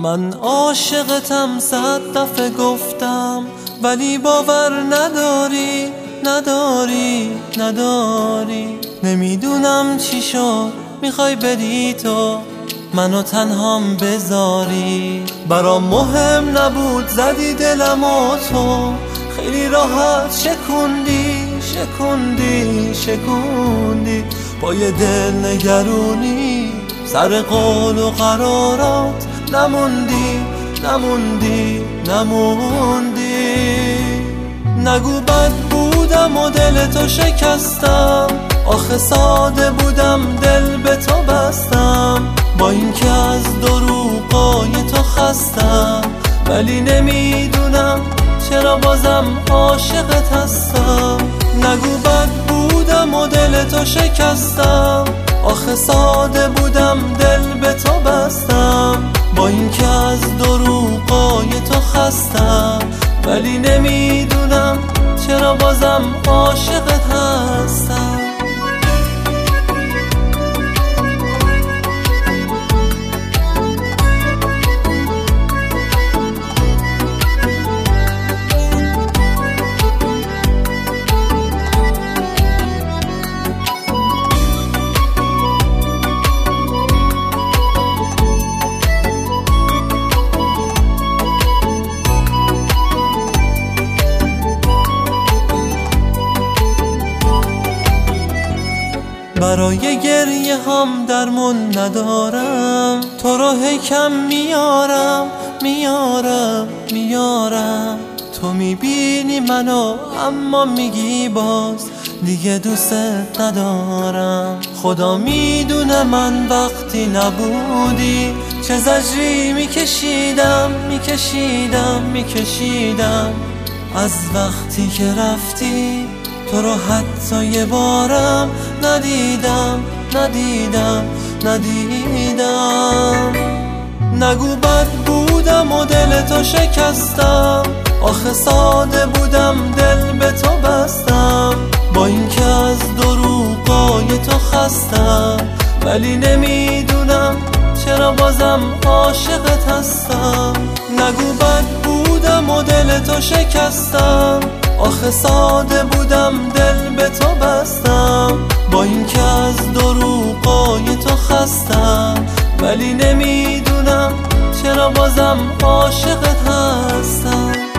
من عاشقتم 100 دفعه گفتم، ولی باور نداری نمیدونم چی شد، میخوای بری تو منو تنهام بذاری. برام مهم نبود، زدی دلمو تو خیلی راحت شکوندی پای دل نگرونی، سر قول و قرارات نموندی. نگو بد بودم و دل تو شکستم، آخه ساده بودم دل به تو بستم. با اینکه از دروغای تو خستم، ولی نمیدونم چرا بازم عاشقت هستم. نگو بد بودم و دل تو شکستم، آخه ساده بودم دل به تو بستم. با اینکه از دروغای تو خستم، ولی نمیدونم چرا بازم عاشقت هستم. برای گریه هم درمون ندارم، تو رو کم میارم. تو میبینی منو اما میگی باز دیگه دوست ندارم. خدا میدونه من وقتی نبودی چه زجری میکشیدم. از وقتی که رفتی تو رو حتی یه بارم ندیدم. نگو بد بودم و دل تو شکستم، آخه ساده بودم دل به تو بستم. با اینکه از دروغای تو خستم، ولی نمیدونم چرا بازم عاشقت هستم. نگو بد بودم و دل تو شکستم، آخه ساده بودم دل به تو بستم. با اینکه از دروغای تو خستم، ولی نمیدونم چرا بازم عاشقت هستم.